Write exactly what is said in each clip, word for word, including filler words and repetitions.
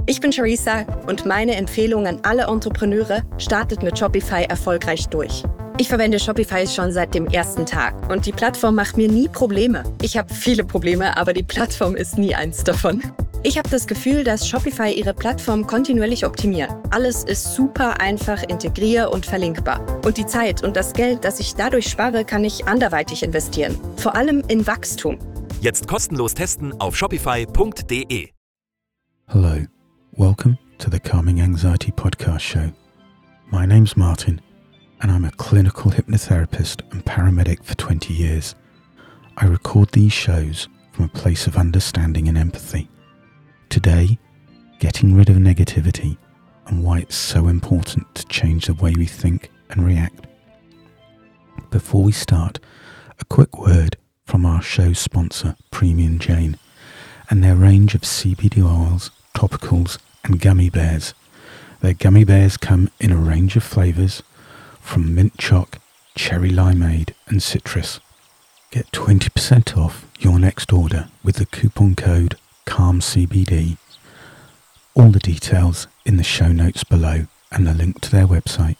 Ich bin Charissa und meine Empfehlung an alle Entrepreneure: startet mit Shopify erfolgreich durch. Ich verwende Shopify schon seit dem ersten Tag und die Plattform macht mir nie Probleme. Ich habe viele Probleme, aber die Plattform ist nie eins davon. Ich habe das Gefühl, dass Shopify ihre Plattform kontinuierlich optimiert. Alles ist super einfach integrier- und verlinkbar. Und die Zeit und das Geld, das ich dadurch spare, kann ich anderweitig investieren. Vor allem in Wachstum. Jetzt kostenlos testen auf shopify punkt de. Hello, welcome to the Calming Anxiety Podcast Show. My name's Martin, and I'm a clinical hypnotherapist and paramedic for twenty years. I record these shows from a place of understanding and empathy. Today, getting rid of negativity and why it's so important to change the way we think and react. Before we start, a quick word from our show's sponsor, Premium Jane, and their range of C B D oils, topicals and gummy bears. Their gummy bears come in a range of flavours from mint choc, cherry limeade and citrus. Get twenty percent off your next order with the coupon code CALMCBD. All the details in the show notes below and the link to their website.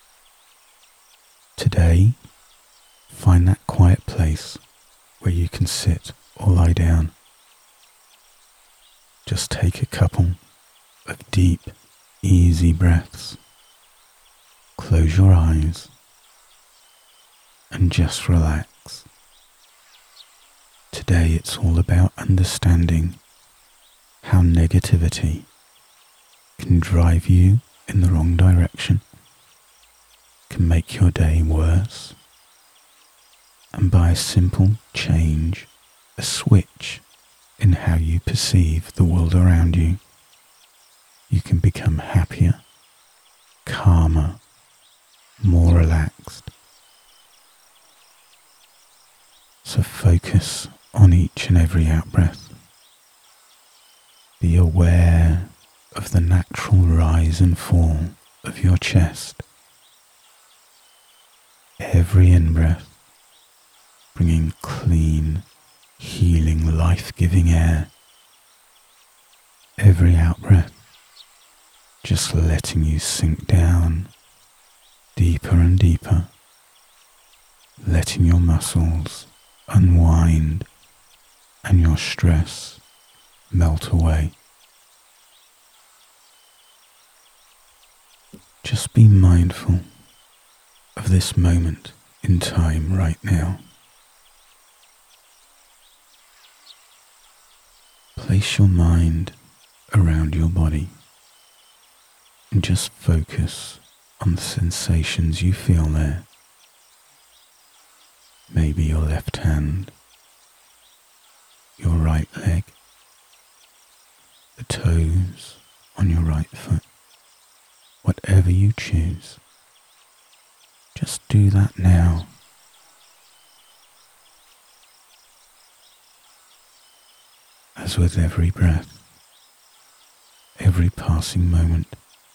Today, find that quiet place where you can sit or lie down. Just take a couple of deep, easy breaths. Close your eyes and just relax. Today it's all about understanding how negativity can drive you in the wrong direction, can make your day worse, and by a simple change, a switch in how you perceive the world around you, you can become happier, calmer, more relaxed. So focus on each and every out-breath. Be aware of the natural rise and fall of your chest. Every in-breath bringing clean, healing, life-giving air. Every out-breath just letting you sink down deeper and deeper, letting your muscles unwind and your stress melt away. Just be mindful of this moment in time right now. Place your mind around your body and just focus on the sensations you feel there. Maybe your left hand, your right leg, the toes on your right foot, whatever you choose. Just do that now. As with every breath, every passing moment,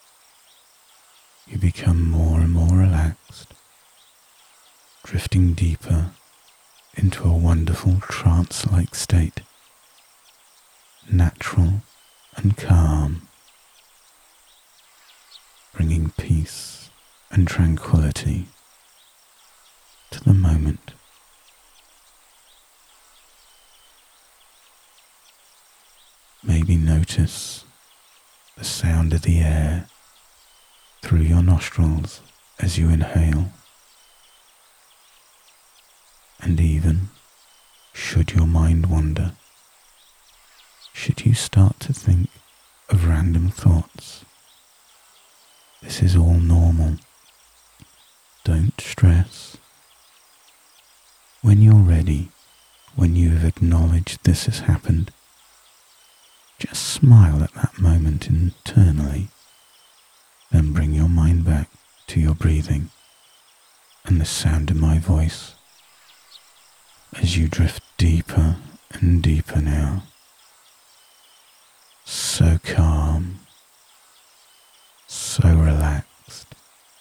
you become more and more relaxed, drifting deeper into a wonderful trance-like state, natural and calm, bringing peace and tranquility to the moment. Maybe notice the sound of the air through your nostrils as you inhale. And even, should your mind wander, should you start to think of random thoughts, this is all normal. Don't stress. When you're ready, when you have acknowledged this has happened, just smile at that moment internally, then bring your mind back to your breathing and the sound of my voice as you drift deeper and deeper now. So calm, so relaxed.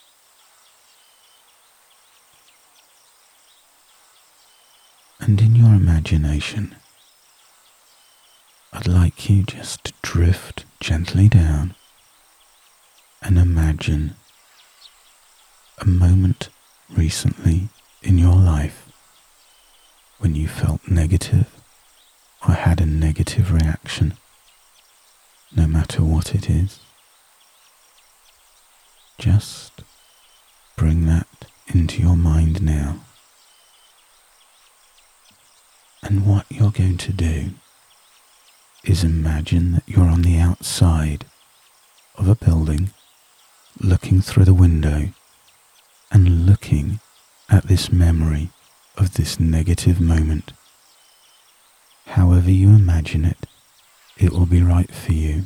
And in your imagination, I'd like you just to drift gently down and imagine a moment recently in your life when you felt negative or had a negative reaction, no matter what it is. Just bring that into your mind now. And what you're going to do is imagine that you're on the outside of a building, looking through the window and looking at this memory of this negative moment. However you imagine it, it will be right for you.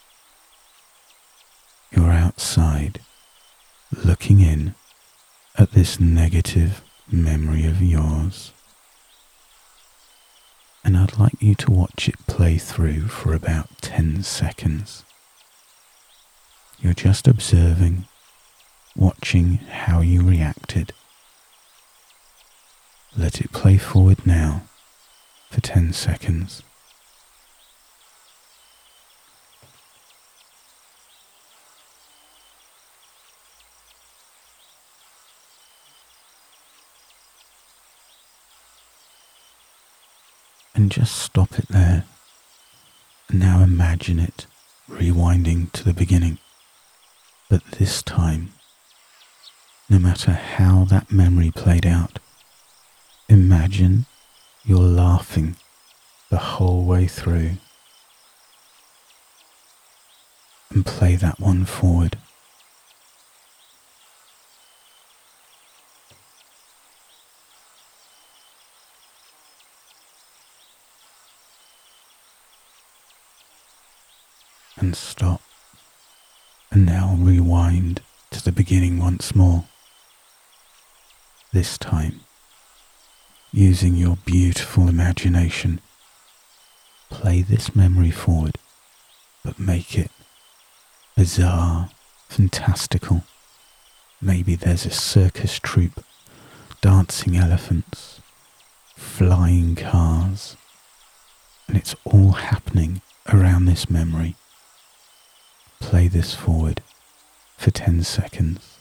You're outside, looking in at this negative memory of yours. And I'd like you to watch it play through for about ten seconds. You're just observing, watching how you reacted. Let it play forward now for ten seconds. And just stop it there. And now imagine it rewinding to the beginning. But this time, no matter how that memory played out, imagine you're laughing the whole way through. And play that one forward. And stop, and now rewind to the beginning once more. This time, using your beautiful imagination, play this memory forward, but make it bizarre, fantastical. Maybe there's a circus troupe, dancing elephants, flying cars, and it's all happening around this memory. Play this forward for ten seconds.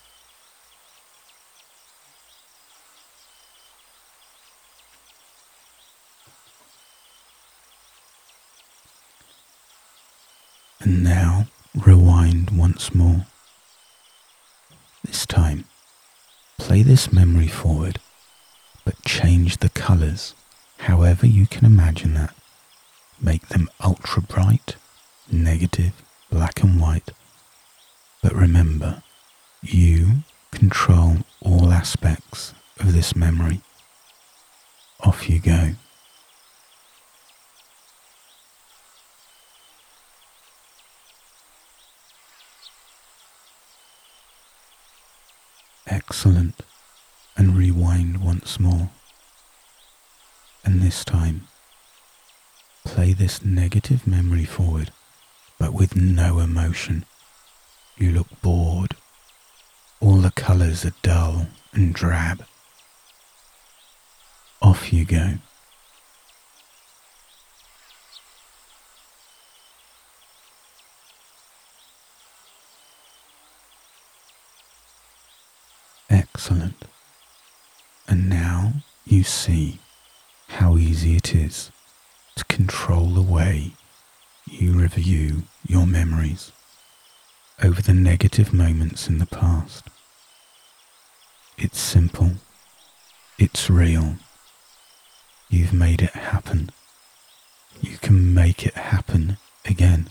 And now rewind once more. This time, play this memory forward, but change the colours however you can imagine that. Make them ultra bright, negative, black and white. But remember, you control all aspects of this memory. Off you go. Excellent. And rewind once more. And this time, play this negative memory forward, but with no emotion. You look bored. All the colours are dull and drab. Off you go. Excellent. And now you see how easy it is to control the way you review your memories over the negative moments in the past. It's simple. It's real. You've made it happen. You can make it happen again.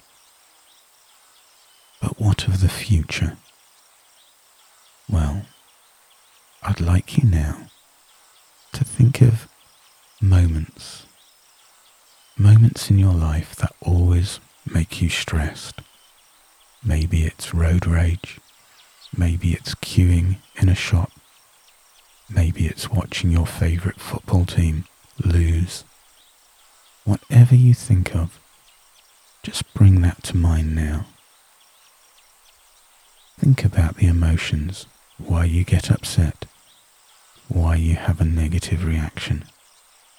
But what of the future? Well, I'd like you now to think of moments, moments in your life that always make you stressed. Maybe it's road rage, maybe it's queuing in a shop, maybe it's watching your favourite football team lose. Whatever you think of, just bring that to mind now. Think about the emotions, why you get upset, why you have a negative reaction.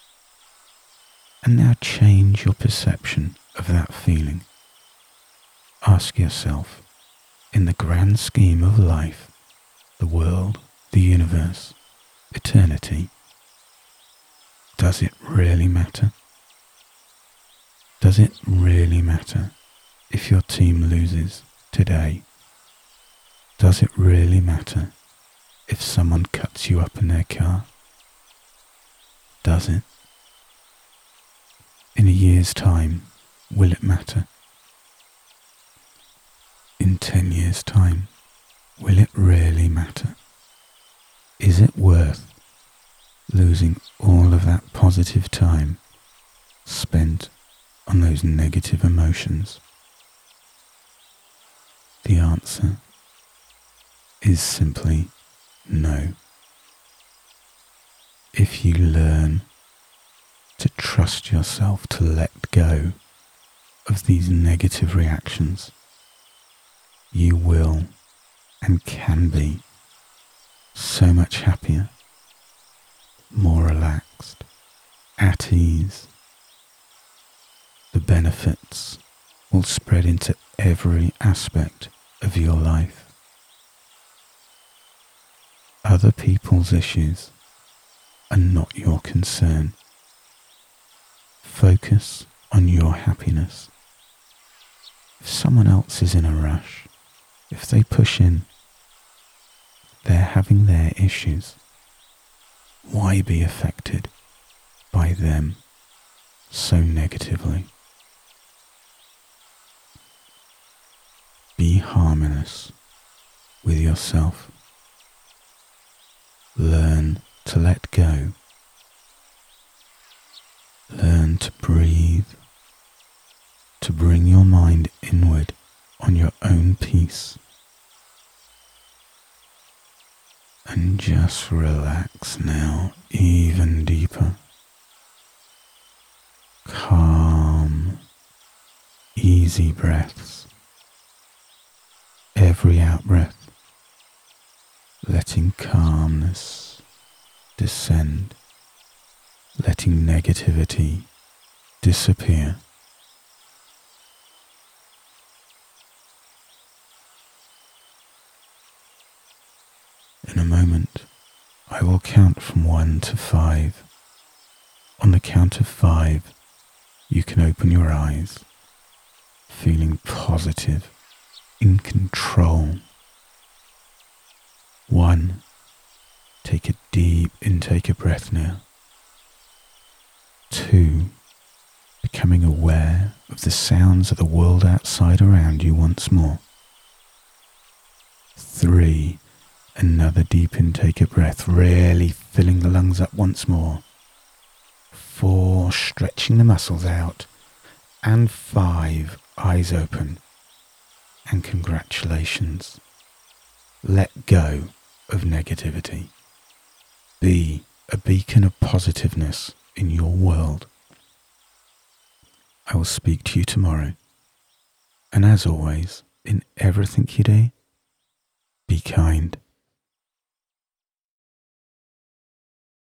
And now change your perception of that feeling. ask yourself, in the grand scheme of life, the world, the universe, eternity, does it really matter? Does it really matter if your team loses today? Does it really matter if someone cuts you up in their car? Does it? In a year's time, will it matter? In ten years' time, will it really matter? Is it worth losing all of that positive time spent on those negative emotions? The answer is simply no. If you learn to trust yourself to let go of these negative reactions, you will and can be so much happier, more relaxed, at ease. The benefits will spread into every aspect of your life. Other people's issues are not your concern. Focus on your happiness. If someone else is in a rush, if they push in, they're having their issues. Why be affected by them so negatively? Be harmonious with yourself. Learn to let go. Learn to breathe, to bring your mind inward on your own peace. And just relax now even deeper. Calm, easy breaths. Every out-breath, letting calmness descend, letting negativity disappear. In a moment, I will count from one to five. On the count of five, you can open your eyes, feeling positive, in control. One, take a deep intake of breath now. Two, becoming aware of the sounds of the world outside around you once more. Three, another deep intake of breath, really filling the lungs up once more. Four, stretching the muscles out. And five, eyes open. And congratulations. Let go of negativity. Be a beacon of positiveness in your world. I will speak to you tomorrow. And as always, in everything you do, be kind.